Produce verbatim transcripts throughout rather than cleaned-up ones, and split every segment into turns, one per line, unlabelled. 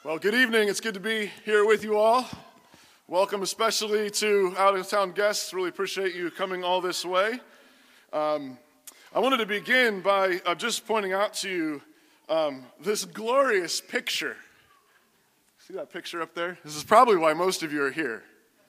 Well, good evening. It's good to be here with you all. Welcome especially to out-of-town guests. Really appreciate you coming all this way. Um, I wanted to begin by uh, just pointing out to you um, this glorious picture. See that picture up there? This is probably why most of you are here.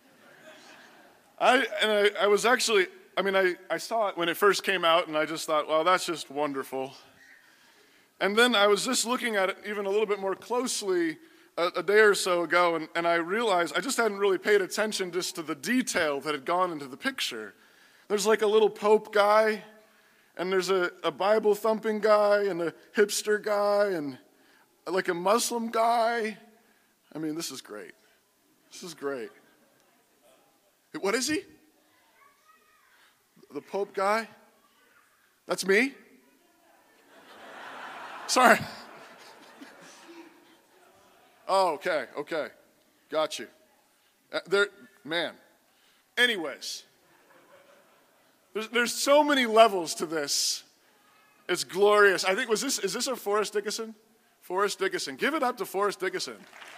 I and I, I was actually, I mean, I, I saw it when it first came out, and I just thought, well, that's just wonderful. And then I was just looking at it even a little bit more closely a, a day or so ago, and, and I realized I just hadn't really paid attention just to the detail that had gone into the picture. There's like a little Pope guy, and there's a, a Bible-thumping guy, and a hipster guy, and like a Muslim guy. I mean, this is great. This is great. What is he? The Pope guy? That's me? Sorry. Oh, okay, okay. Got you. Uh, there, man. Anyways, there's, there's so many levels to this. It's glorious. I think, was this, is this a Forrest Dickinson? Forrest Dickinson. Give it up to Forrest Dickinson.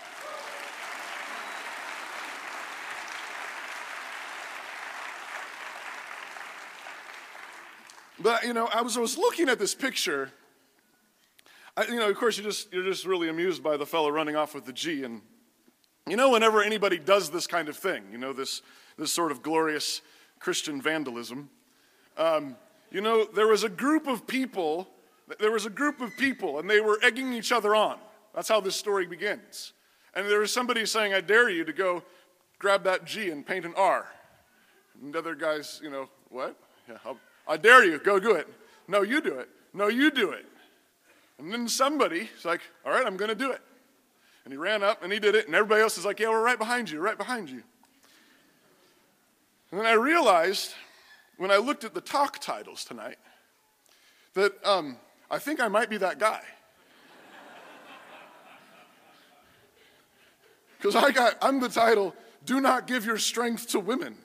But, you know, I was, I was looking at this picture. I, you know, of course, you're just, you're just really amused by the fellow running off with the G. And, you know, whenever anybody does this kind of thing, you know, this, this sort of glorious Christian vandalism, um, you know, there was a group of people, there was a group of people, and they were egging each other on. That's how this story begins. And there was somebody saying, I dare you to go grab that G and paint an R. And the other guys, you know, what? Yeah, I'll, I dare you, go do it. No, you do it. No, you do it. And then somebody's like, all right, I'm going to do it. And he ran up and he did it, and everybody else is like, yeah, we're right behind you, right behind you. And then I realized, when I looked at the talk titles tonight, that um, I think I might be that guy. Because I got, I'm the title, Do Not Give Your Strength to Women.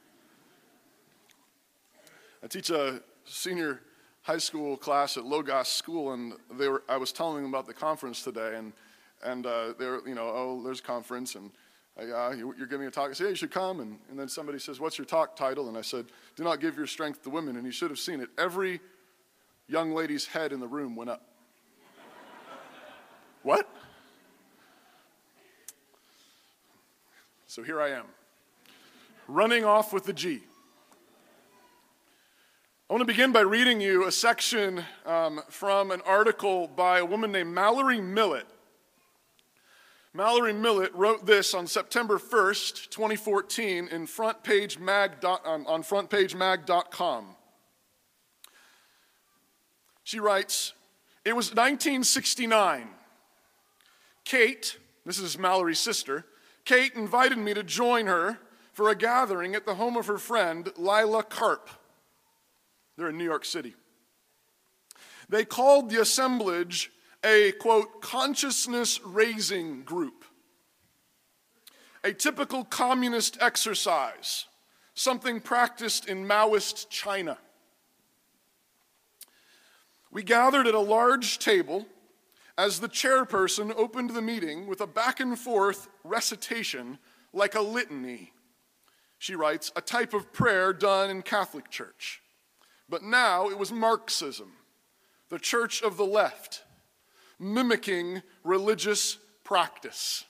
I teach a senior high school class at Logos School, and they were, I was telling them about the conference today, and and uh, they were, you know, oh, there's a conference, and uh, yeah, you, you're giving a talk. I said, yeah, you should come, and, and then somebody says, what's your talk title? And I said, Do Not Give Your Strength to Women, and you should have seen it. Every young lady's head in the room went up. What? So here I am, running off with the G. I want to begin by reading you a section um, from an article by a woman named Mallory Millett. Mallory Millett wrote this on September first, twenty fourteen, in front page mag dot, on, on front page mag dot com. She writes, it was nineteen sixty-nine. Kate, this is Mallory's sister, Kate invited me to join her for a gathering at the home of her friend, Lila Karp. They're in New York City. They called the assemblage a, quote, consciousness-raising group. A typical communist exercise, something practiced in Maoist China. We gathered at a large table as the chairperson opened the meeting with a back-and-forth recitation like a litany. She writes, a type of prayer done in Catholic Church. But now it was Marxism, the church of the left, mimicking religious practice.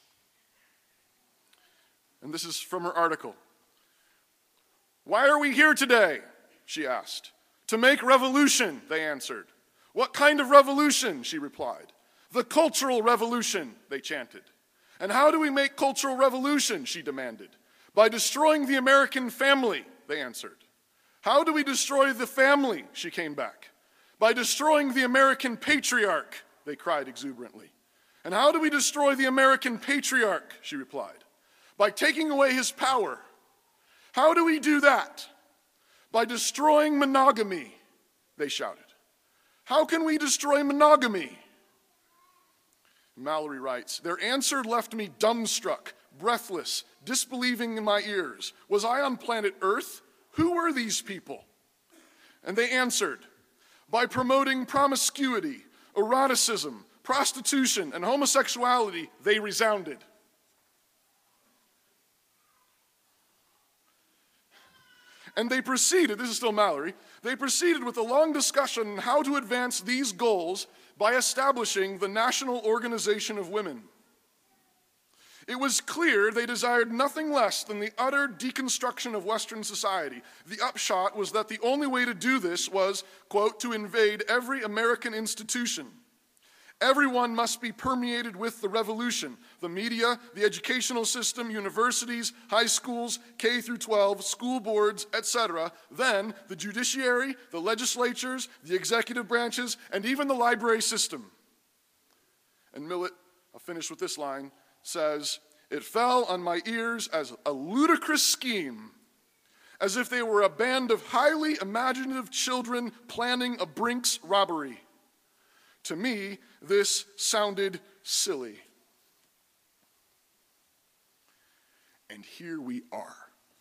And this is from her article. Why are we here today? She asked. To make revolution, they answered. What kind of revolution? She replied. The cultural revolution, they chanted. And how do we make cultural revolution? She demanded. By destroying the American family, they answered. How do we destroy the family? She came back. By destroying the American patriarch, they cried exuberantly. And how do we destroy the American patriarch? She replied. By taking away his power. How do we do that? By destroying monogamy, they shouted. How can we destroy monogamy? Mallory writes, their answer left me dumbstruck, breathless, disbelieving in my ears. Was I on planet Earth? Who were these people? And they answered, by promoting promiscuity, eroticism, prostitution, and homosexuality, they resounded. And they proceeded, this is still Mallory, they proceeded with a long discussion on how to advance these goals by establishing the National Organization of Women. It was clear they desired nothing less than the utter deconstruction of Western society. The upshot was that the only way to do this was, quote, to invade every American institution. Everyone must be permeated with the revolution. The media, the educational system, universities, high schools, K through twelve, school boards, et cetera. Then the judiciary, the legislatures, the executive branches, and even the library system. And Millett, I'll finish with this line, says, it fell on my ears as a ludicrous scheme, as if they were a band of highly imaginative children planning a Brinks robbery. To me, this sounded silly. And here we are.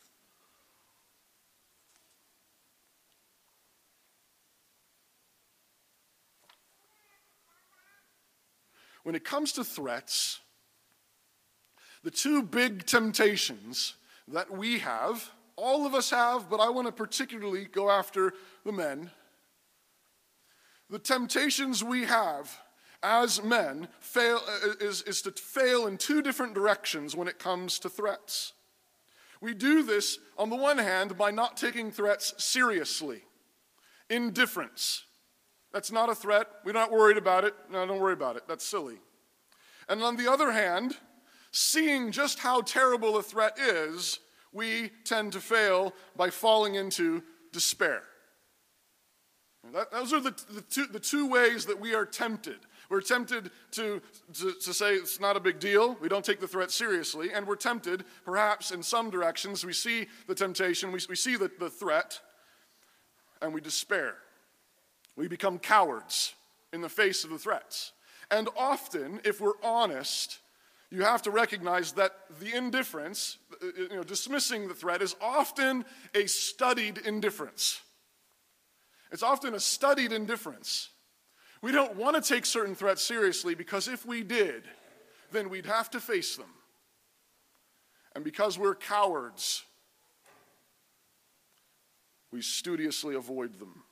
When it comes to threats, the two big temptations that we have, all of us have, but I want to particularly go after the men. The temptations we have as men fail, is, is to fail in two different directions when it comes to threats. We do this, on the one hand, by not taking threats seriously. Indifference. That's not a threat. We're not worried about it. No, don't worry about it. That's silly. And on the other hand, seeing just how terrible a threat is, we tend to fail by falling into despair. That, those are the, the, two, the two ways that we are tempted. We're tempted to, to, to say it's not a big deal, we don't take the threat seriously, and we're tempted, perhaps in some directions, we see the temptation, we, we see the, the threat, and we despair. We become cowards in the face of the threats. And often, if we're honest, you have to recognize that the indifference, you know, dismissing the threat, is often a studied indifference. It's often a studied indifference. We don't want to take certain threats seriously because if we did, then we'd have to face them. And because we're cowards, we studiously avoid them.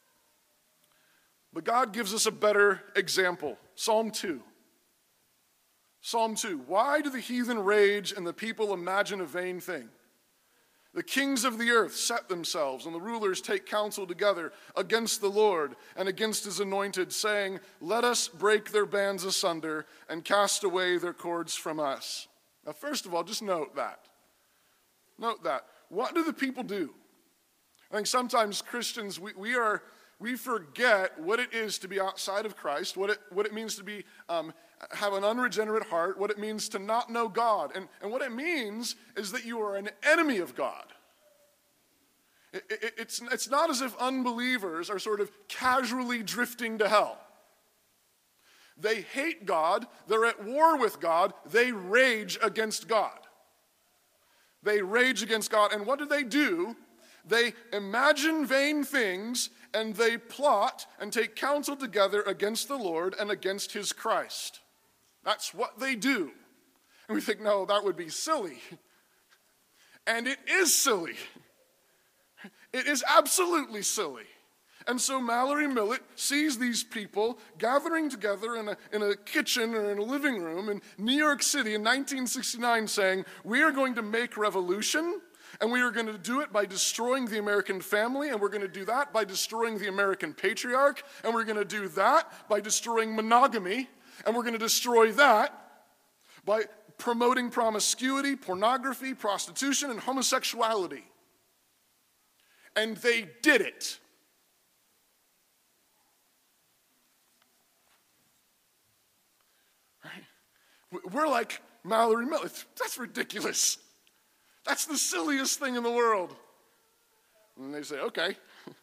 But God gives us a better example. Psalm two. Psalm two. Why do the heathen rage and the people imagine a vain thing? The kings of the earth set themselves, and the rulers take counsel together against the Lord and against his anointed, saying, let us break their bands asunder and cast away their cords from us. Now, first of all, just note that. Note that. What do the people do? I think sometimes Christians, we, we are... We forget what it is to be outside of Christ, what it, what it means to be um, have an unregenerate heart, what it means to not know God. And, and what it means is that you are an enemy of God. It, it, it's, it's not as if unbelievers are sort of casually drifting to hell. They hate God, they're at war with God, they rage against God. They rage against God, and what do they do? They imagine vain things, and they plot and take counsel together against the Lord and against his Christ. That's what they do. And we think, no, that would be silly. And it is silly. It is absolutely silly. And so Mallory Millett sees these people gathering together in a, in a kitchen or in a living room in New York City in nineteen sixty-nine saying, we are going to make revolution. And we are going to do it by destroying the American family, and we're going to do that by destroying the American patriarch, and we're going to do that by destroying monogamy, and we're going to destroy that by promoting promiscuity, pornography, prostitution, and homosexuality. And they did it. Right? We're like Mallory Millett. That's ridiculous. That's the silliest thing in the world. And they say, okay.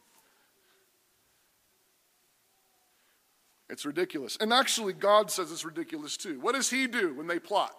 It's ridiculous. And actually, God says it's ridiculous too. What does he do when they plot?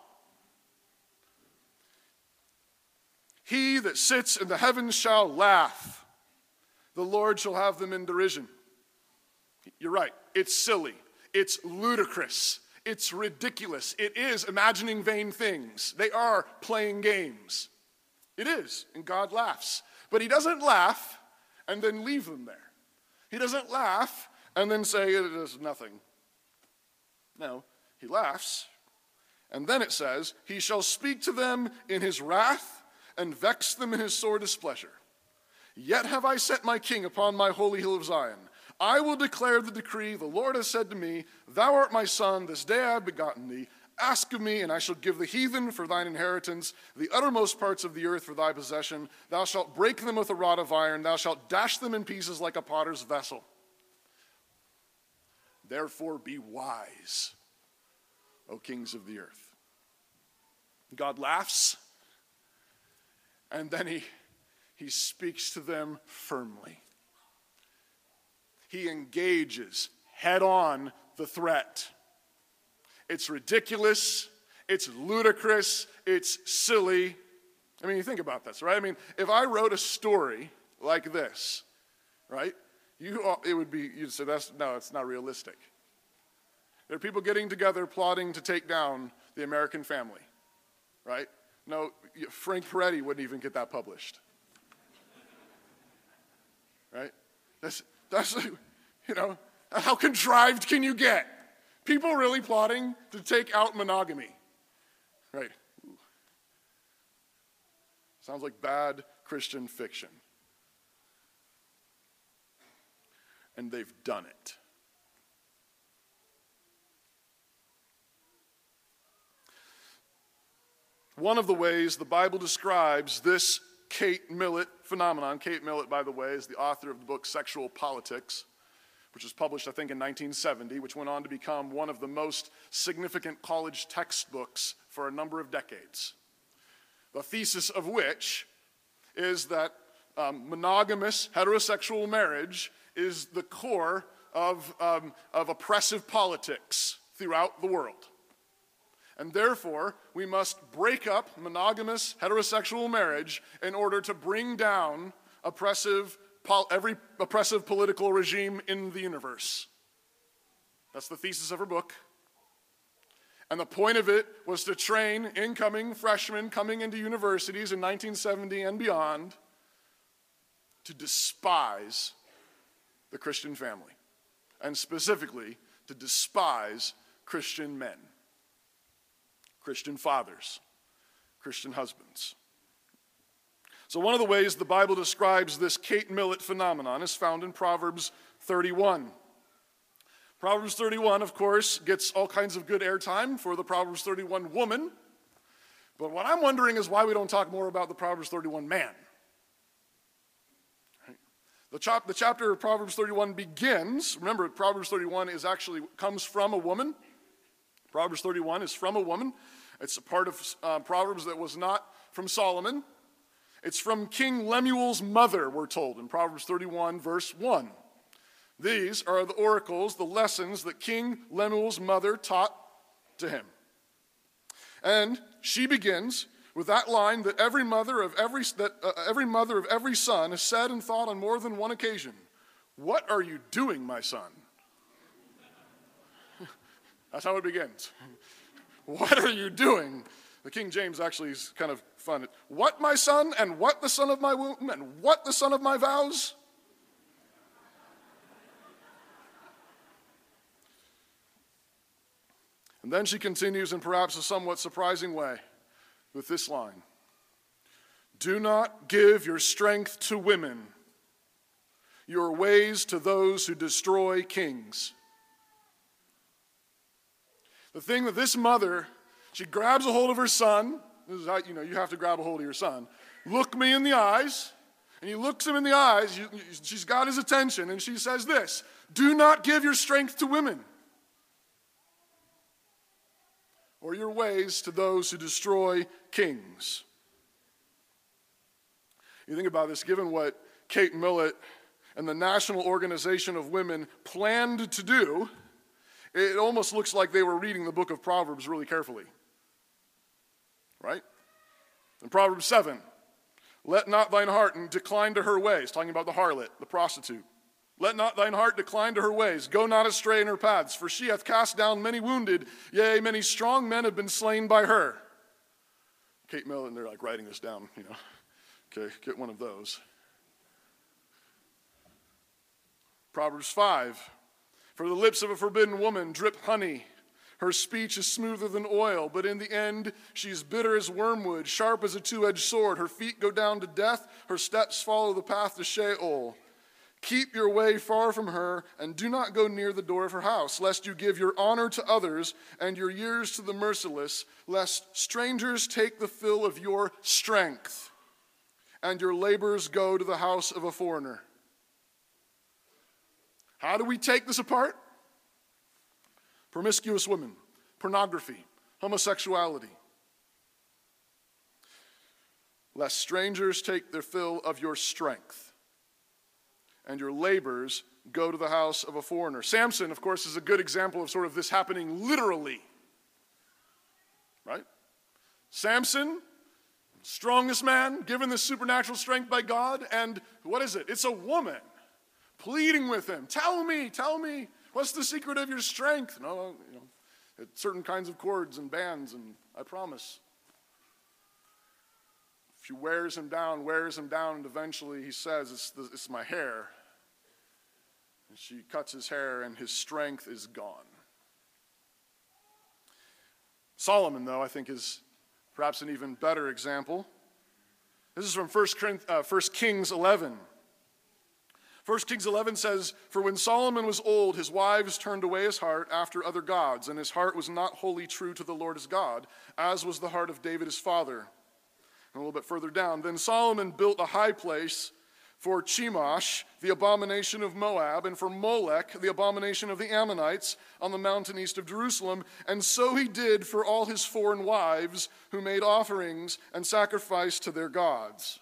He that sits in the heavens shall laugh. The Lord shall have them in derision. You're right. It's silly. It's ludicrous. It's ridiculous. It is imagining vain things. They are playing games. It is, and God laughs. But he doesn't laugh and then leave them there. He doesn't laugh and then say it is nothing. No, he laughs, and then it says, he shall speak to them in his wrath and vex them in his sore displeasure. Yet have I set my king upon my holy hill of Zion. I will declare the decree. The Lord has said to me, thou art my son, this day I have begotten thee. Ask of me, and I shall give the heathen for thine inheritance, the uttermost parts of the earth for thy possession. Thou shalt break them with a rod of iron. Thou shalt dash them in pieces like a potter's vessel. Therefore be wise, O kings of the earth. God laughs, and then he, he speaks to them firmly. He engages head on the threat. It's ridiculous, it's ludicrous, it's silly. I mean, you think about this, right? I mean, if I wrote a story like this, right, you, it would be, you'd say, that's, no, it's not realistic. There are people getting together plotting to take down the American family, right? No, Frank Peretti wouldn't even get that published. Right? That's, that's, you know, how contrived can you get? People really plotting to take out monogamy. Right? Ooh. Sounds like bad Christian fiction. And they've done it. One of the ways the Bible describes this Kate Millett phenomenon, Kate Millett, by the way, is the author of the book Sexual Politics, which was published, I think, in nineteen seventy, which went on to become one of the most significant college textbooks for a number of decades. The thesis of which is that um, monogamous heterosexual marriage is the core of, um, of oppressive politics throughout the world. And therefore, we must break up monogamous heterosexual marriage in order to bring down oppressive, every oppressive political regime in the universe. That's the thesis of her book. And the point of it was to train incoming freshmen coming into universities in nineteen seventy and beyond to despise the Christian family, and specifically to despise Christian men. Christian fathers, Christian husbands. So one of the ways the Bible describes this Kate Millett phenomenon is found in Proverbs thirty-one. Proverbs thirty-one, of course, gets all kinds of good airtime for the Proverbs thirty-one woman. But what I'm wondering is why we don't talk more about the Proverbs thirty-one man. The, chap- the chapter of Proverbs thirty-one begins, remember Proverbs thirty-one is actually comes from a woman. Proverbs thirty-one is from a woman. It's a part of uh, Proverbs that was not from Solomon. It's from King Lemuel's mother, we're told, in Proverbs thirty-one, verse one. These are the oracles, the lessons that King Lemuel's mother taught to him. And she begins with that line that every mother of every, that, uh, every mother of every son has said and thought on more than one occasion. What are you doing, my son? That's how it begins. What are you doing? The King James actually is kind of fun. What, my son, and what the son of my womb, and what the son of my vows? And then she continues in perhaps a somewhat surprising way with this line. Do not give your strength to women, your ways to those who destroy kings. The thing that this mother, she grabs a hold of her son. This is how, you know, you have to grab a hold of your son. Look me in the eyes. And he looks him in the eyes. You, she's got his attention. And she says this, do not give your strength to women, or your ways to those who destroy kings. You think about this, given what Kate Millett and the National Organization of Women planned to do, it almost looks like they were reading the book of Proverbs really carefully. Right? In Proverbs seven, let not thine heart decline to her ways, talking about the harlot, the prostitute. Let not thine heart decline to her ways. Go not astray in her paths, for she hath cast down many wounded, yea, many strong men have been slain by her. Kate Millen, they're like writing this down, you know. Okay, get one of those. Proverbs five. For the lips of a forbidden woman drip honey. Her speech is smoother than oil, but in the end she is bitter as wormwood, sharp as a two-edged sword. Her feet go down to death, her steps follow the path to Sheol. Keep your way far from her, and do not go near the door of her house, lest you give your honor to others and your years to the merciless, lest strangers take the fill of your strength, and your labors go to the house of a foreigner. How do we take this apart? Promiscuous women, pornography, homosexuality. Lest strangers take their fill of your strength, and your labors go to the house of a foreigner. Samson, of course, is a good example of sort of this happening literally. Right? Samson, strongest man, given this supernatural strength by God, and what is it? It's a woman pleading with him. Tell me, tell me, what's the secret of your strength? No, you know, certain kinds of chords and bands, and I promise. She wears him down, wears him down, and eventually he says, it's, the, it's my hair. And she cuts his hair, and his strength is gone. Solomon, though, I think is perhaps an even better example. This is from First Kings eleven. First Kings eleven says, For when Solomon was old, his wives turned away his heart after other gods, and his heart was not wholly true to the Lord his God, as was the heart of David his father. And a little bit further down, Then Solomon built a high place for Chemosh, the abomination of Moab, and for Molech, the abomination of the Ammonites, on the mountain east of Jerusalem. And so he did for all his foreign wives, who made offerings and sacrificed to their gods.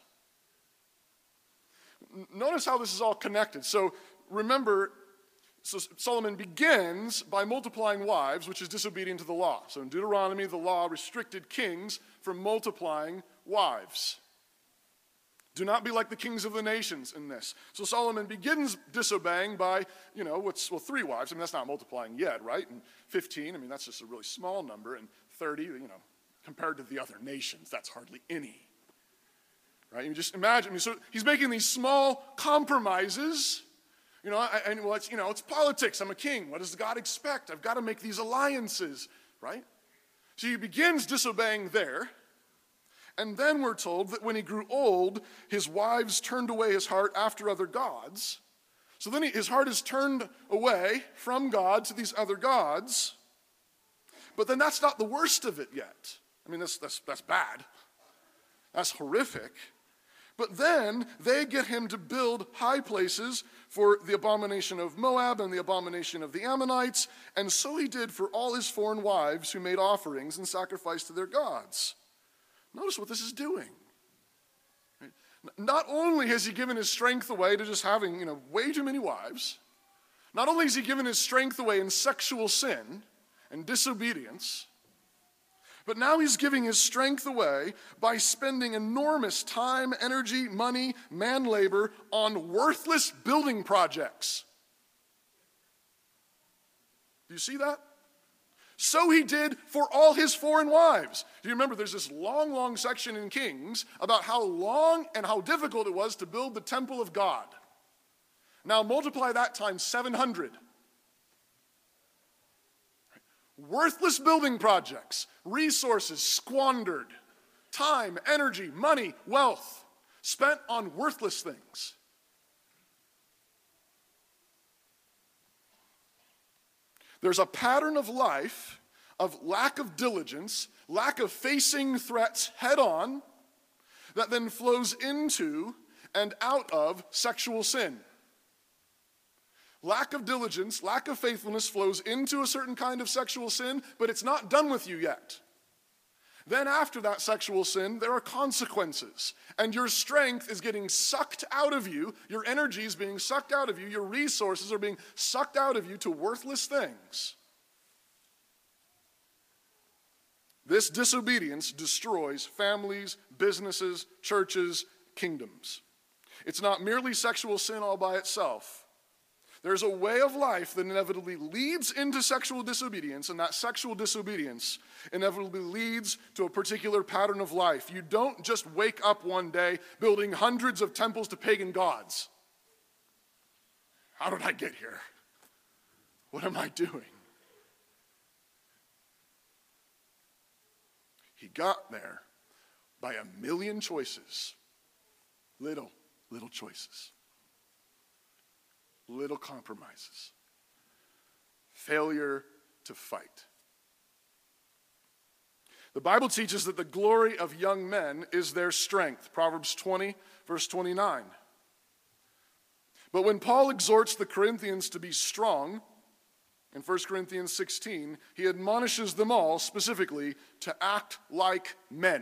Notice how this is all connected. So remember, so Solomon begins by multiplying wives, which is disobedient to the law. So in Deuteronomy, the law restricted kings from multiplying wives. Do not be like the kings of the nations in this. So Solomon begins disobeying by, you know, what's, well, three wives. I mean, that's not multiplying yet, right? And fifteen, I mean, that's just a really small number. And thirty, you know, compared to the other nations, that's hardly any. Right? You just imagine, I mean, so he's making these small compromises. You know, and well, it's, you know, it's politics. I'm a king. What does God expect? I've got to make these alliances, right? So he begins disobeying there. And then we're told that when he grew old, his wives turned away his heart after other gods. So then he, his heart is turned away from God to these other gods. But then that's not the worst of it yet. I mean, that's, that's, that's bad. That's horrific. But then they get him to build high places for the abomination of Moab and the abomination of the Ammonites. And so he did for all his foreign wives who made offerings and sacrificed to their gods. Notice what this is doing. Not only has he given his strength away to just having, you know, way too many wives, not only has he given his strength away in sexual sin and disobedience, but now he's giving his strength away by spending enormous time, energy, money, man labor on worthless building projects. Do you see that? So he did for all his foreign wives. Do you remember there's this long, long section in Kings about how long and how difficult it was to build the temple of God. Now multiply that times seven hundred. Worthless building projects, resources squandered, time, energy, money, wealth, spent on worthless things. There's a pattern of life of lack of diligence, lack of facing threats head on, that then flows into and out of sexual sin. Lack of diligence, lack of faithfulness flows into a certain kind of sexual sin, but it's not done with you yet. Then after that sexual sin, there are consequences. And your strength is getting sucked out of you. Your energy is being sucked out of you. Your resources are being sucked out of you to worthless things. This disobedience destroys families, businesses, churches, kingdoms. It's not merely sexual sin all by itself. There's a way of life that inevitably leads into sexual disobedience, and that sexual disobedience inevitably leads to a particular pattern of life. You don't just wake up one day building hundreds of temples to pagan gods. How did I get here? What am I doing? He got there by a million choices. Little, little choices. Little compromises. Failure to fight. The Bible teaches that the glory of young men is their strength. Proverbs twenty, verse twenty-nine. But when Paul exhorts the Corinthians to be strong, in First Corinthians sixteen, he admonishes them all specifically to act like men.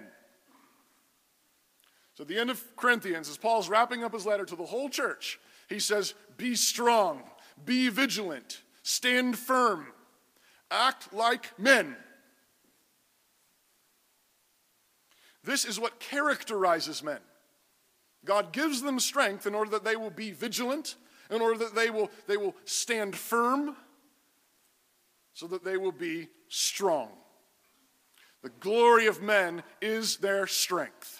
So at the end of Corinthians, as Paul's wrapping up his letter to the whole church, he says, be strong, be vigilant, stand firm, act like men. This is what characterizes men. God gives them strength in order that they will be vigilant, in order that they will, they will stand firm, so that they will be strong. The glory of men is their strength.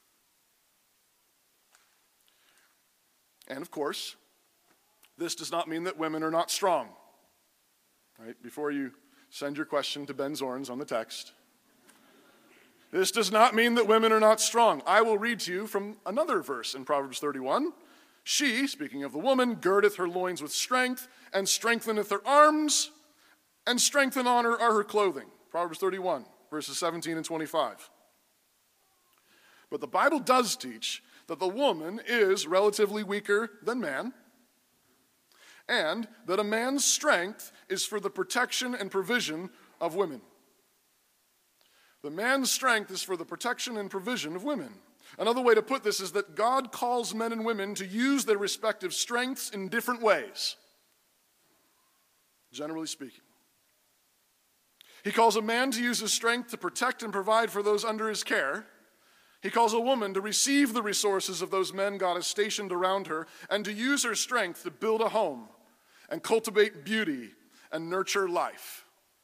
And of course, this does not mean that women are not strong. Right? Before you send your question to Ben Zorns on the text. This does not mean that women are not strong. I will read to you from another verse in Proverbs thirty-one. She, speaking of the woman, girdeth her loins with strength, and strengtheneth her arms, and strength and honor are her clothing. Proverbs thirty-one, verses seventeen and twenty-five. But the Bible does teach that the woman is relatively weaker than man, and that a man's strength is for the protection and provision of women. The man's strength is for the protection and provision of women. Another way to put this is that God calls men and women to use their respective strengths in different ways, generally speaking. He calls a man to use his strength to protect and provide for those under his care. He calls a woman to receive the resources of those men God has stationed around her and to use her strength to build a home and cultivate beauty and nurture life.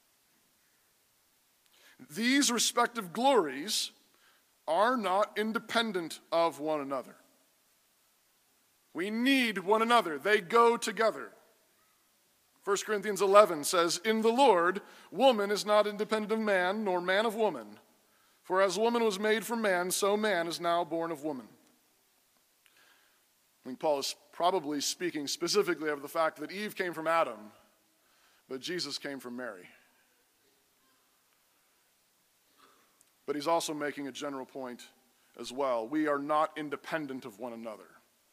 These respective glories are not independent of one another. We need one another. They go together. First Corinthians eleven says, in the Lord, woman is not independent of man, nor man of woman. For as woman was made from man, so man is now born of woman. I think Paul is probably speaking specifically of the fact that Eve came from Adam, but Jesus came from Mary. But he's also making a general point as well. We are not independent of one another.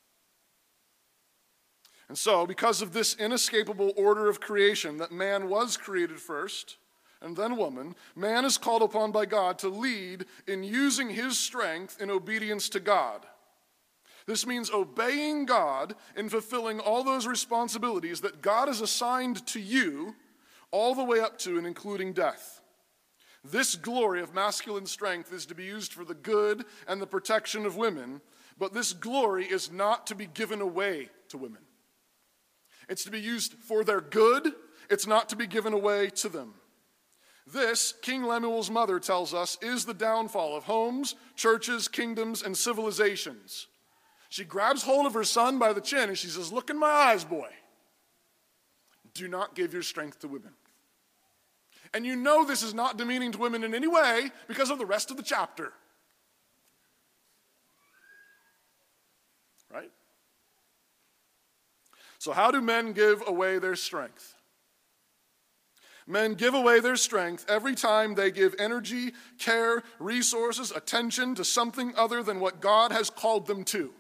And so, because of this inescapable order of creation, that man was created first, and then woman, man is called upon by God to lead in using his strength in obedience to God. This means obeying God in fulfilling all those responsibilities that God has assigned to you, all the way up to and including death. This glory of masculine strength is to be used for the good and the protection of women, but this glory is not to be given away to women. It's to be used for their good. It's not to be given away to them. This, King Lemuel's mother tells us, is the downfall of homes, churches, kingdoms, and civilizations. She grabs hold of her son by the chin and she says, look in my eyes, boy. Do not give your strength to women. And you know this is not demeaning to women in any way because of the rest of the chapter. Right? So how do men give away their strength? Men give away their strength every time they give energy, care, resources, attention to something other than what God has called them to.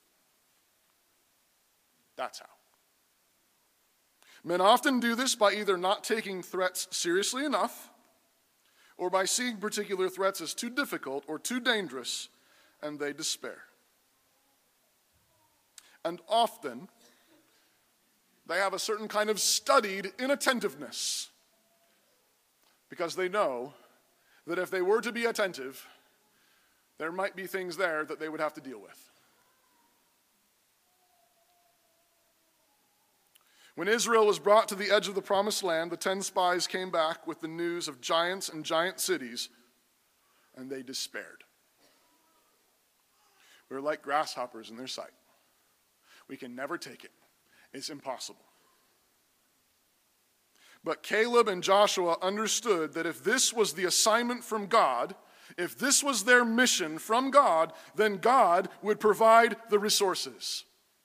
That's how. Men often do this by either not taking threats seriously enough or by seeing particular threats as too difficult or too dangerous, and they despair. And often, they have a certain kind of studied inattentiveness because they know that if they were to be attentive, there might be things there that they would have to deal with. When Israel was brought to the edge of the promised land, the ten spies came back with the news of giants and giant cities, and they despaired. We were like grasshoppers in their sight. We can never take it. It's impossible. But Caleb and Joshua understood that if this was the assignment from God, if this was their mission from God, then God would provide the resources.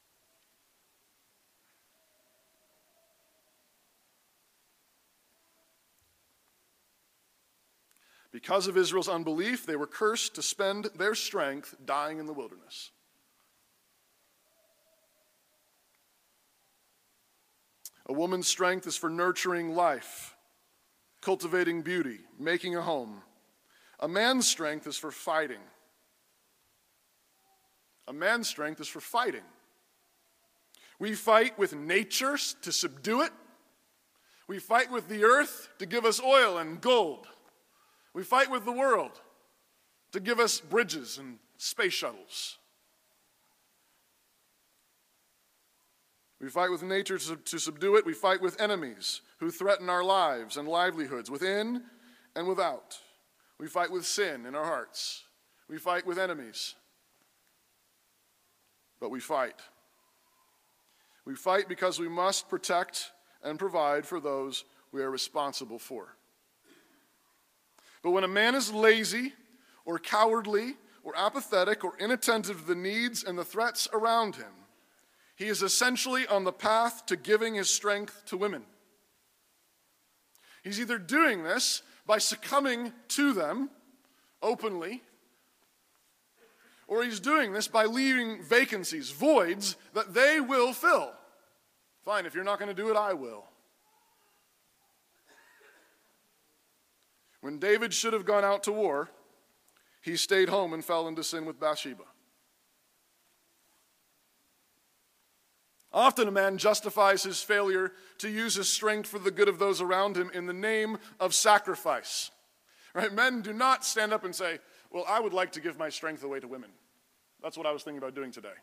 Because of Israel's unbelief, they were cursed to spend their strength dying in the wilderness. A woman's strength is for nurturing life, cultivating beauty, making a home. A man's strength is for fighting. A man's strength is for fighting. We fight with nature to subdue it. We fight with the earth to give us oil and gold. We fight with the world to give us bridges and space shuttles. We fight with nature to, to subdue it. We fight with enemies who threaten our lives and livelihoods, within and without. We fight with sin in our hearts. We fight with enemies. But we fight. We fight because we must protect and provide for those we are responsible for. But when a man is lazy or cowardly or apathetic or inattentive to the needs and the threats around him, he is essentially on the path to giving his strength to women. He's either doing this by succumbing to them openly, or he's doing this by leaving vacancies, voids that they will fill. Fine, if you're not going to do it, I will. When David should have gone out to war, he stayed home and fell into sin with Bathsheba. Often a man justifies his failure to use his strength for the good of those around him in the name of sacrifice. Right? Men do not stand up and say, well, I would like to give my strength away to women. That's what I was thinking about doing today.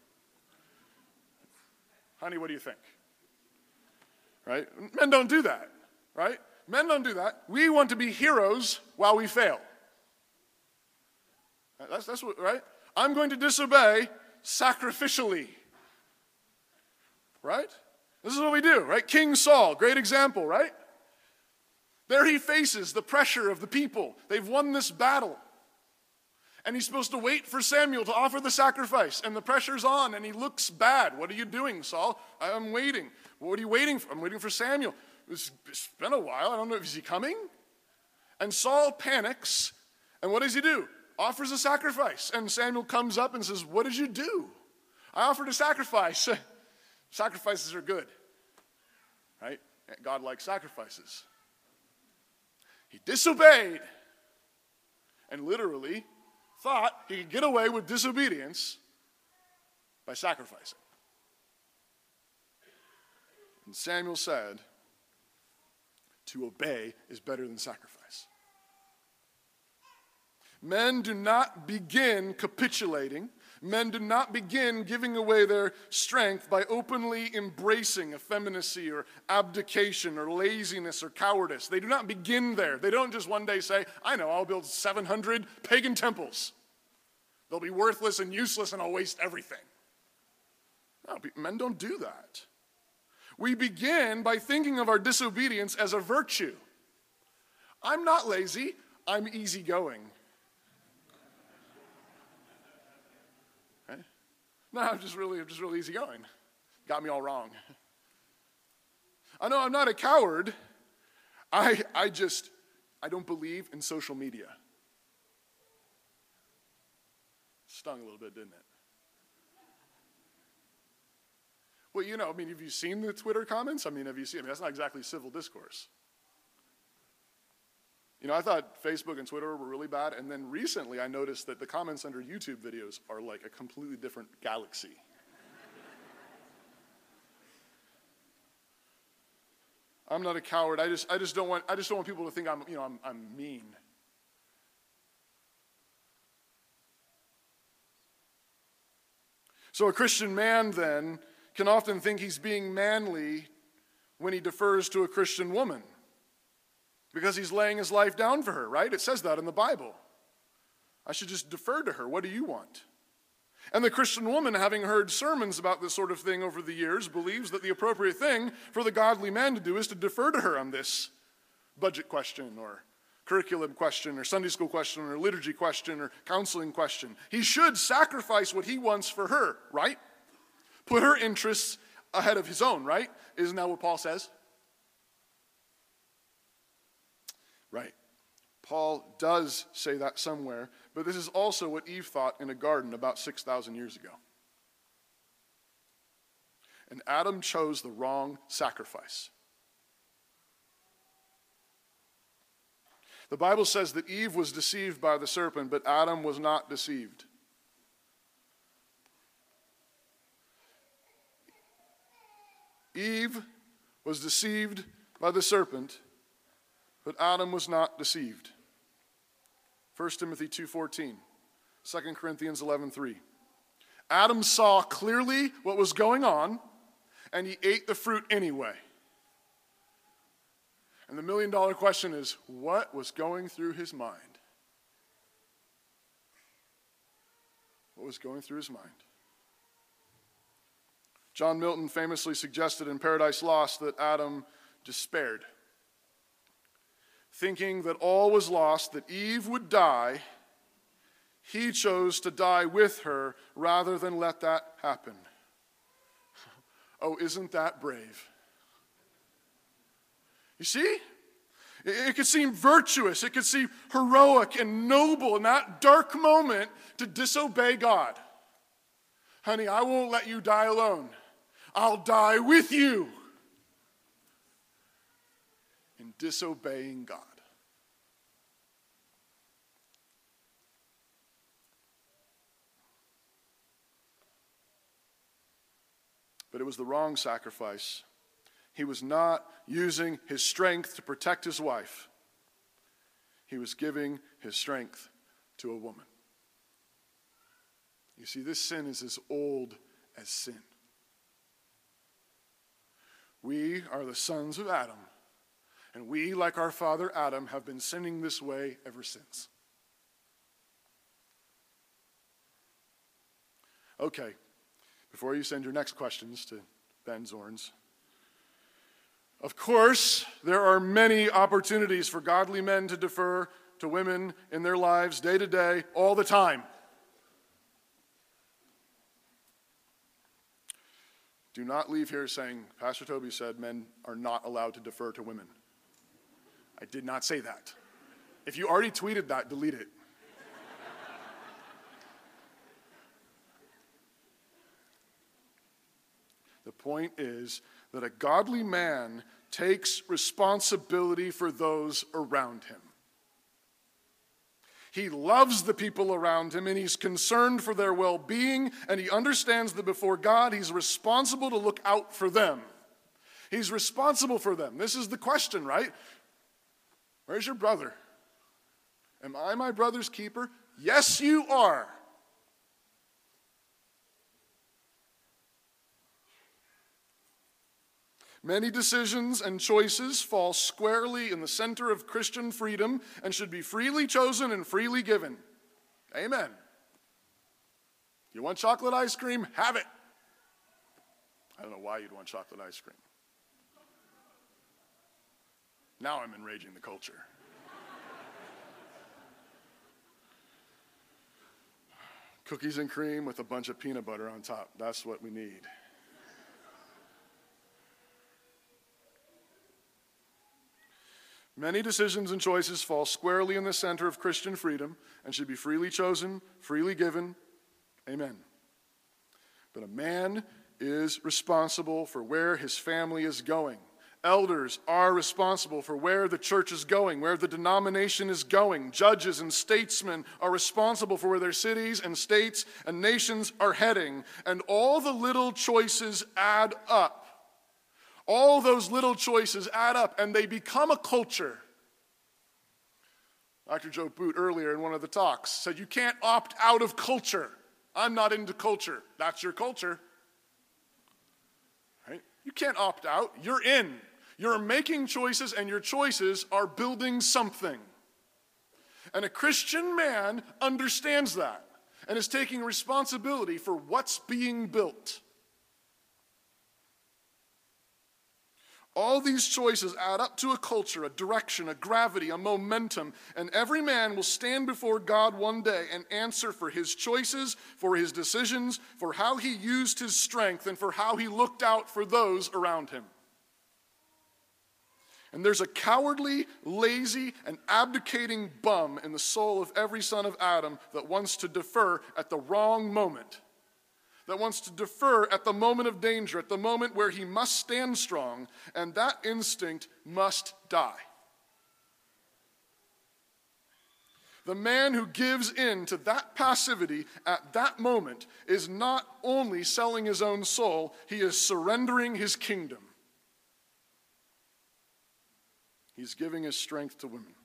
Honey, what do you think? Right? Men don't do that, right? Men don't do that. We want to be heroes while we fail. That's, that's what, right? I'm going to disobey sacrificially. Right? This is what we do, right? King Saul, great example, right? There he faces the pressure of the people. They've won this battle. And he's supposed to wait for Samuel to offer the sacrifice. And the pressure's on, and he looks bad. What are you doing, Saul? I'm waiting. What are you waiting for? I'm waiting for Samuel. It's been a while. I don't know. Is he coming? And Saul panics. And what does he do? Offers a sacrifice. And Samuel comes up and says, what did you do? I offered a sacrifice. Sacrifices are good. Right? God likes sacrifices. He disobeyed. And literally thought he could get away with disobedience by sacrificing. And Samuel said, to obey is better than sacrifice. Men do not begin capitulating. Men do not begin giving away their strength by openly embracing effeminacy or abdication or laziness or cowardice. They do not begin there. They don't just one day say, I know, I'll build seven hundred pagan temples. They'll be worthless and useless and I'll waste everything. No, men don't do that. We begin by thinking of our disobedience as a virtue. I'm not lazy, I'm easygoing. Okay? No, I'm just really, I'm just really easygoing. Got me all wrong. I know I'm not a coward. I, I just, I don't believe in social media. Stung a little bit, didn't it? Well, you know, I mean, have you seen the Twitter comments? I mean, have you seen, I mean, that's not exactly civil discourse. You know, I thought Facebook and Twitter were really bad, and then recently I noticed that the comments under YouTube videos are like a completely different galaxy. I'm not a coward. I just, I just don't want, I just don't want people to think I'm, you know, I'm, I'm mean. So a Christian man then can often think he's being manly when he defers to a Christian woman, because he's laying his life down for her, right? It says that in the Bible. I should just defer to her. What do you want? And the Christian woman, having heard sermons about this sort of thing over the years, believes that the appropriate thing for the godly man to do is to defer to her on this budget question or curriculum question or Sunday school question or liturgy question or counseling question. He should sacrifice what he wants for her, right? Put her interests ahead of his own, right? Isn't that what Paul says? Right. Paul does say that somewhere, but this is also what Eve thought in a garden about six thousand years ago. And Adam chose the wrong sacrifice. The Bible says that Eve was deceived by the serpent, but Adam was not deceived. Eve was deceived by the serpent, but Adam was not deceived. First Timothy two fourteen, Second Corinthians eleven three. Adam saw clearly what was going on, and he ate the fruit anyway. And the million dollar question is, what was going through his mind? What was going through his mind? John Milton famously suggested in Paradise Lost that Adam despaired, thinking that all was lost, that Eve would die. He chose to die with her rather than let that happen. Oh, isn't that brave? You see? It could seem virtuous, it could seem heroic and noble in that dark moment to disobey God. Honey, I won't let you die alone. I'll die with you. In disobeying God. But it was the wrong sacrifice. He was not using his strength to protect his wife. He was giving his strength to a woman. You see, this sin is as old as sin. We are the sons of Adam, and we, like our father Adam, have been sinning this way ever since. Okay, before you send your next questions to Ben Zorns, of course, there are many opportunities for godly men to defer to women in their lives day to day, all the time. Do not leave here saying, Pastor Toby said men are not allowed to defer to women. I did not say that. If you already tweeted that, delete it. The point is that a godly man takes responsibility for those around him. He loves the people around him, and he's concerned for their well-being, and he understands that before God, he's responsible to look out for them. He's responsible for them. This is the question, right? Where's your brother? Am I my brother's keeper? Yes, you are. Many decisions and choices fall squarely in the center of Christian freedom and should be freely chosen and freely given. Amen. You want chocolate ice cream? Have it. I don't know why you'd want chocolate ice cream. Now I'm enraging the culture. Cookies and cream with a bunch of peanut butter on top. That's what we need. Many decisions and choices fall squarely in the center of Christian freedom and should be freely chosen, freely given. Amen. But a man is responsible for where his family is going. Elders are responsible for where the church is going, where the denomination is going. Judges and statesmen are responsible for where their cities and states and nations are heading. And all the little choices add up. All those little choices add up, and they become a culture. Doctor Joe Boot earlier in one of the talks said, you can't opt out of culture. I'm not into culture. That's your culture. Right? You can't opt out. You're in. You're making choices, and your choices are building something. And a Christian man understands that and is taking responsibility for what's being built. All these choices add up to a culture, a direction, a gravity, a momentum, and every man will stand before God one day and answer for his choices, for his decisions, for how he used his strength, and for how he looked out for those around him. And there's a cowardly, lazy, and abdicating bum in the soul of every son of Adam that wants to defer at the wrong moment, that wants to defer at the moment of danger, at the moment where he must stand strong, and that instinct must die. The man who gives in to that passivity at that moment is not only selling his own soul, he is surrendering his kingdom. He's giving his strength to women.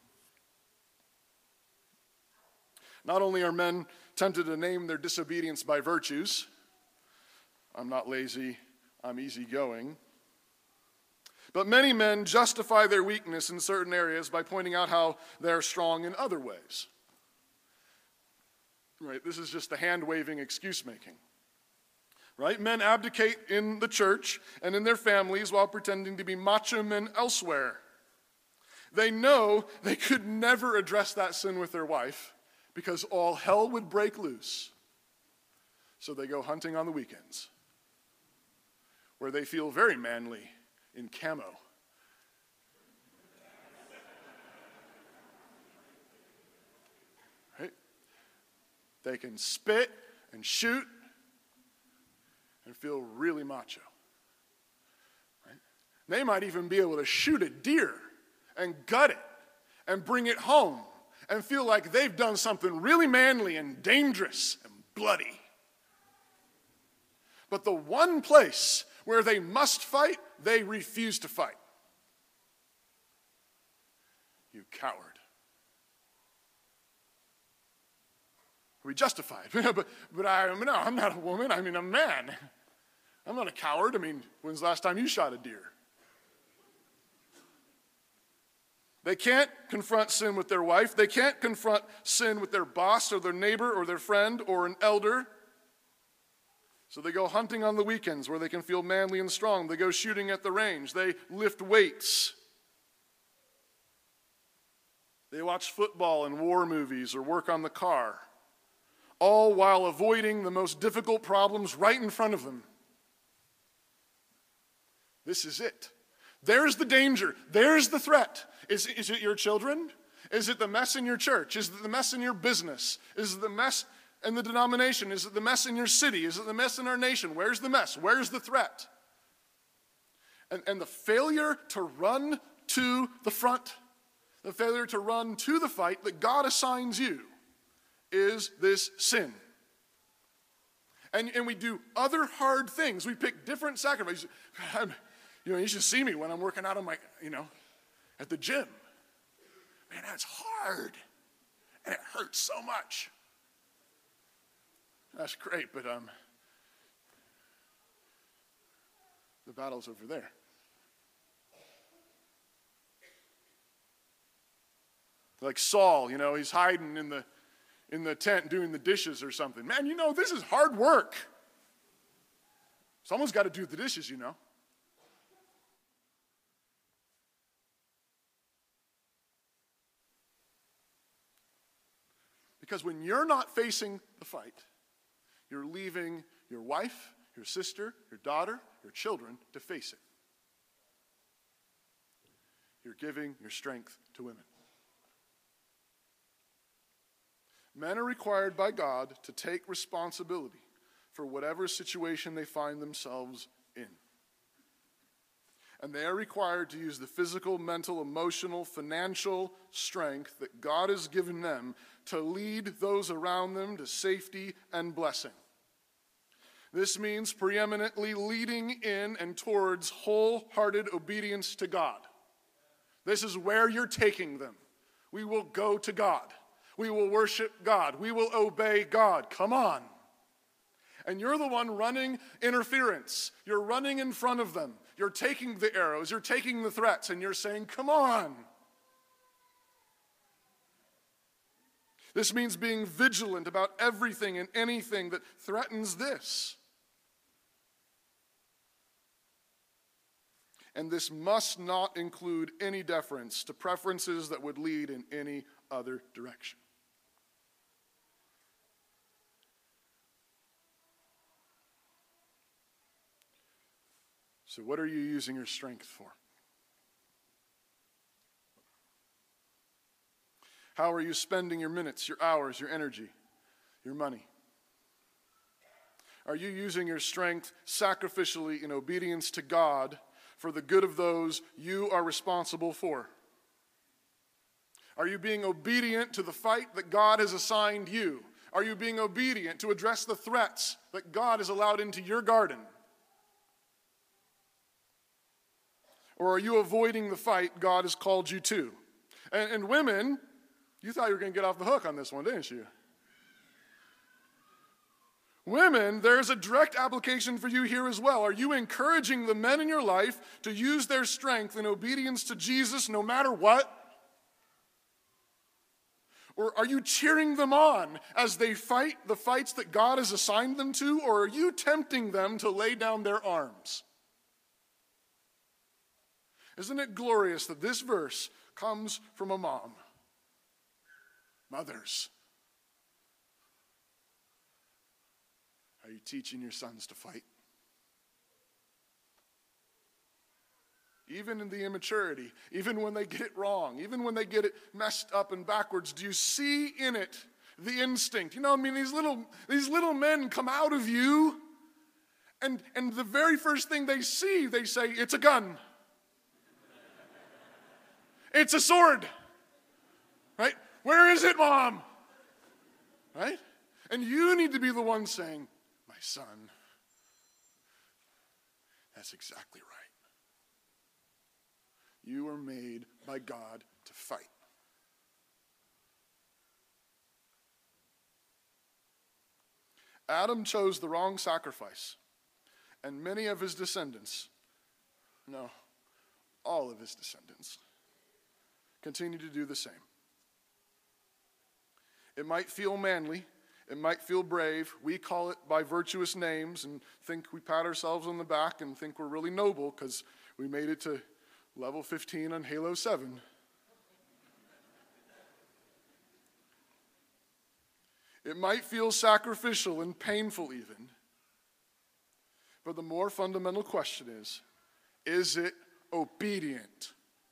Not only are men tempted to name their disobedience by virtues, I'm not lazy, I'm easygoing. But many men justify their weakness in certain areas by pointing out how they're strong in other ways. Right? This is just the hand-waving excuse-making. Right? Men abdicate in the church and in their families while pretending to be macho men elsewhere. They know they could never address that sin with their wife because all hell would break loose. So they go hunting on the weekends, where they feel very manly in camo. Right? They can spit and shoot and feel really macho. Right? They might even be able to shoot a deer and gut it and bring it home and feel like they've done something really manly and dangerous and bloody. But the one place where they must fight, they refuse to fight. You coward. We justify it. but but I, no, I'm not a woman. I mean, I'm a man. I'm not a coward. I mean, when's the last time you shot a deer? They can't confront sin with their wife. They can't confront sin with their boss or their neighbor or their friend or an elder. So they go hunting on the weekends where they can feel manly and strong. They go shooting at the range. They lift weights. They watch football and war movies or work on the car, all while avoiding the most difficult problems right in front of them. This is it. There's the danger. There's the threat. Is, is it your children? Is it the mess in your church? Is it the mess in your business? Is it the mess in the denomination? Is it the mess in your city? Is it the mess in our nation? Where's the mess? Where's the threat? And, and the failure to run to the front, the failure to run to the fight that God assigns you is this sin. And, and we do other hard things. We pick different sacrifices. I'm, you know, you should see me when I'm working out on my, you know, at the gym. Man, that's hard. And it hurts so much. That's great, but um, the battle's over there. Like Saul, you know, he's hiding in the in the tent doing the dishes or something. Man, you know, this is hard work. Someone's got to do the dishes, you know. Because when you're not facing the fight, you're leaving your wife, your sister, your daughter, your children to face it. You're giving your strength to women. Men are required by God to take responsibility for whatever situation they find themselves in. And they are required to use the physical, mental, emotional, financial strength that God has given them to lead those around them to safety and blessing. This means preeminently leading in and towards wholehearted obedience to God. This is where you're taking them. We will go to God. We will worship God. We will obey God. Come on. And you're the one running interference. You're running in front of them. You're taking the arrows, you're taking the threats, and you're saying, come on. This means being vigilant about everything and anything that threatens this. And this must not include any deference to preferences that would lead in any other direction. So what are you using your strength for? How are you spending your minutes, your hours, your energy, your money? Are you using your strength sacrificially in obedience to God for the good of those you are responsible for? Are you being obedient to the fight that God has assigned you? Are you being obedient to address the threats that God has allowed into your garden? Or are you avoiding the fight God has called you to? And, and women, you thought you were going to get off the hook on this one, didn't you? Women, there's a direct application for you here as well. Are you encouraging the men in your life to use their strength in obedience to Jesus no matter what? Or are you cheering them on as they fight the fights that God has assigned them to? Or are you tempting them to lay down their arms? Isn't it glorious that this verse comes from a mom? Mothers, are you teaching your sons to fight? Even in the immaturity, even when they get it wrong, even when they get it messed up and backwards, do you see in it the instinct? You know, I mean, these little, these little men come out of you, and, and the very first thing they see, they say, it's a gun. It's a sword. Right? Where is it, Mom? Right? And you need to be the one saying, my son, that's exactly right. You were made by God to fight. Adam chose the wrong sacrifice, and many of his descendants, no, all of his descendants, continue to do the same. It might feel manly. It might feel brave. We call it by virtuous names and think we pat ourselves on the back and think we're really noble because we made it to level fifteen on Halo seven. It might feel sacrificial and painful even. But the more fundamental question is, is it obedient?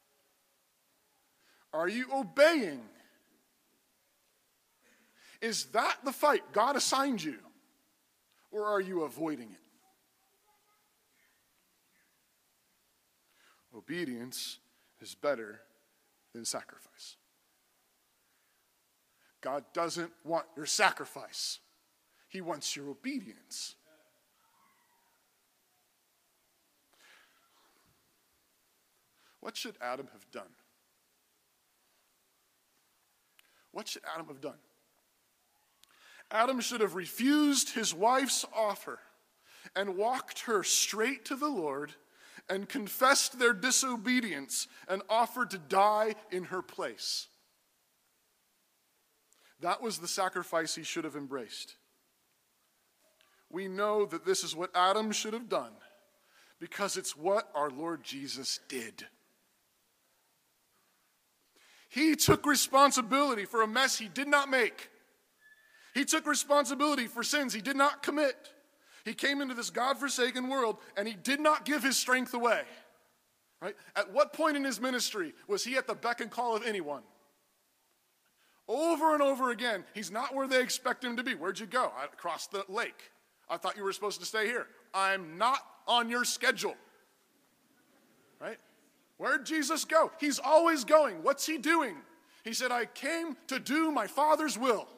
Are you obeying? Is that the fight God assigned you? Or are you avoiding it? Obedience is better than sacrifice. God doesn't want your sacrifice. He wants your obedience. What should Adam have done? What should Adam have done? Adam should have refused his wife's offer and walked her straight to the Lord and confessed their disobedience and offered to die in her place. That was the sacrifice he should have embraced. We know that this is what Adam should have done because it's what our Lord Jesus did. He took responsibility for a mess he did not make. He took responsibility for sins he did not commit. He came into this God-forsaken world and he did not give his strength away. Right? At what point in his ministry was he at the beck and call of anyone? Over and over again, he's not where they expect him to be. Where'd you go? I, across the lake. I thought you were supposed to stay here. I'm not on your schedule. Right? Where'd Jesus go? He's always going. What's he doing? He said, I came to do my Father's will.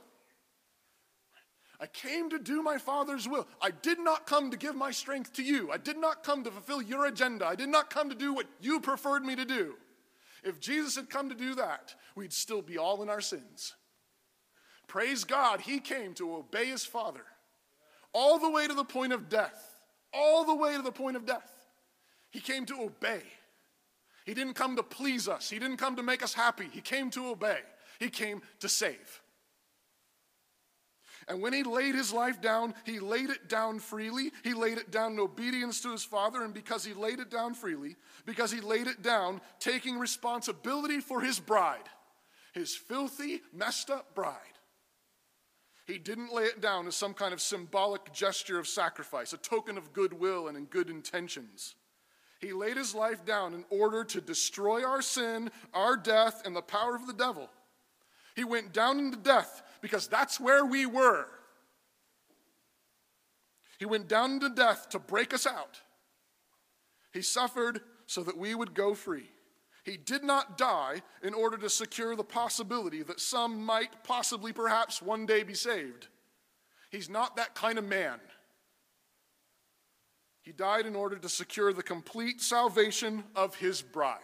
I came to do my Father's will. I did not come to give my strength to you. I did not come to fulfill your agenda. I did not come to do what you preferred me to do. If Jesus had come to do that, we'd still be all in our sins. Praise God, he came to obey his Father all the way to the point of death. All the way to the point of death. He came to obey. He didn't come to please us. He didn't come to make us happy. He came to obey. He came to save. And when he laid his life down, he laid it down freely. He laid it down in obedience to his Father. And because he laid it down freely, because he laid it down taking responsibility for his bride, his filthy, messed up bride, he didn't lay it down as some kind of symbolic gesture of sacrifice, a token of goodwill and in good intentions. He laid his life down in order to destroy our sin, our death, and the power of the devil. He went down into death because that's where we were. He went down into death to break us out. He suffered so that we would go free. He did not die in order to secure the possibility that some might possibly perhaps one day be saved. He's not that kind of man. He died in order to secure the complete salvation of his bride.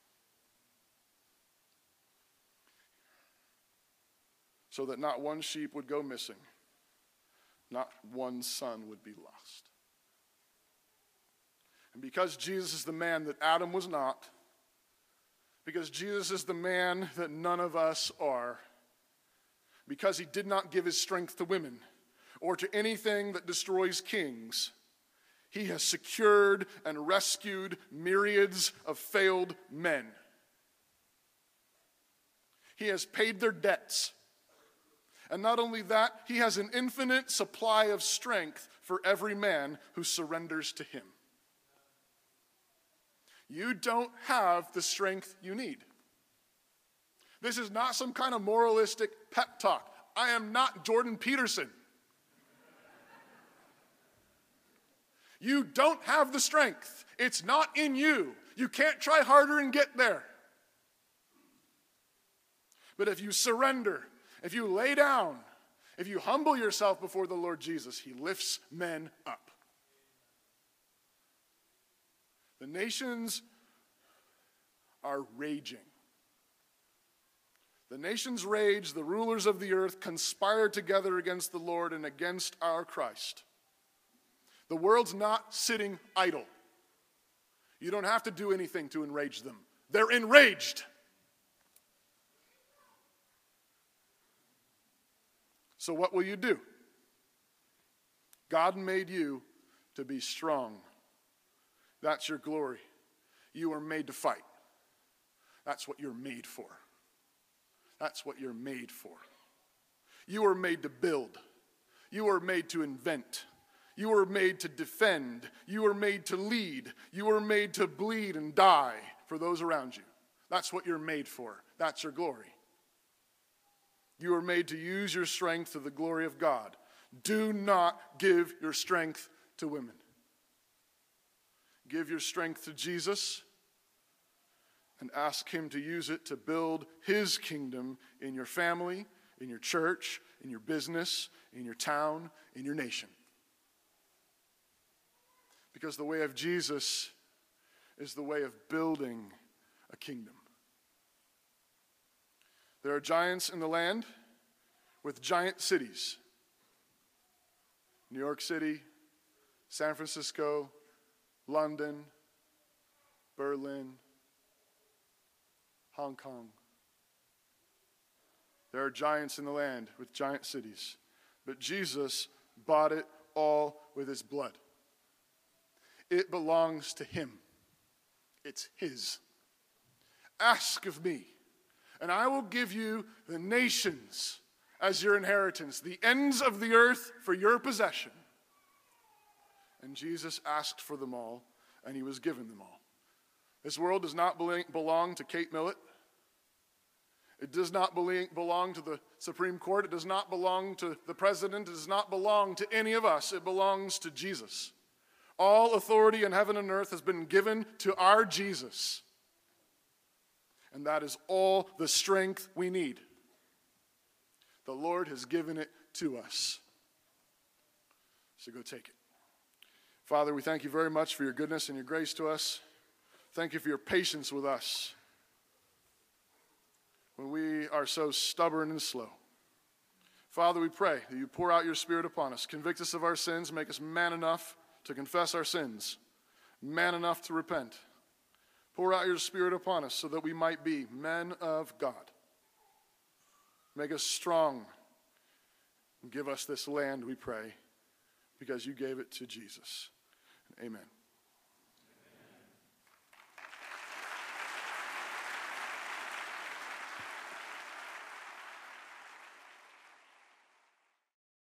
So that not one sheep would go missing, not one son would be lost. And because Jesus is the man that Adam was not, because Jesus is the man that none of us are, because he did not give his strength to women or to anything that destroys kings, he has secured and rescued myriads of failed men. He has paid their debts. And not only that, he has an infinite supply of strength for every man who surrenders to him. You don't have the strength you need. This is not some kind of moralistic pep talk. I am not Jordan Peterson. You don't have the strength. It's not in you. You can't try harder and get there. But if you surrender, if you lay down, if you humble yourself before the Lord Jesus, he lifts men up. The nations are raging. The nations rage, the rulers of the earth conspire together against the Lord and against our Christ. The world's not sitting idle. You don't have to do anything to enrage them. They're enraged. So what will you do? God made you to be strong. That's your glory. You are made to fight. That's what you're made for. That's what you're made for. You are made to build. You are made to invent. You are made to defend. You are made to lead. You are made to bleed and die for those around you. That's what you're made for. That's your glory. You are made to use your strength to the glory of God. Do not give your strength to women. Give your strength to Jesus and ask him to use it to build his kingdom in your family, in your church, in your business, in your town, in your nation. Because the way of Jesus is the way of building a kingdom. There are giants in the land with giant cities. New York City, San Francisco, London, Berlin, Hong Kong. There are giants in the land with giant cities. But Jesus bought it all with his blood. It belongs to him. It's his. Ask of me, and I will give you the nations as your inheritance, the ends of the earth for your possession. And Jesus asked for them all, and he was given them all. This world does not belong to Kate Millett. It does not belong to the Supreme Court. It does not belong to the president. It does not belong to any of us. It belongs to Jesus. All authority in heaven and earth has been given to our Jesus. And that is all the strength we need. The Lord has given it to us. So go take it. Father, we thank you very much for your goodness and your grace to us. Thank you for your patience with us when we are so stubborn and slow. Father, we pray that you pour out your Spirit upon us. Convict us of our sins. Make us man enough to confess our sins. man enough to repent. Pour out your Spirit upon us so that we might be men of God. Make us strong and give us this land, we pray, because you gave it to Jesus. Amen.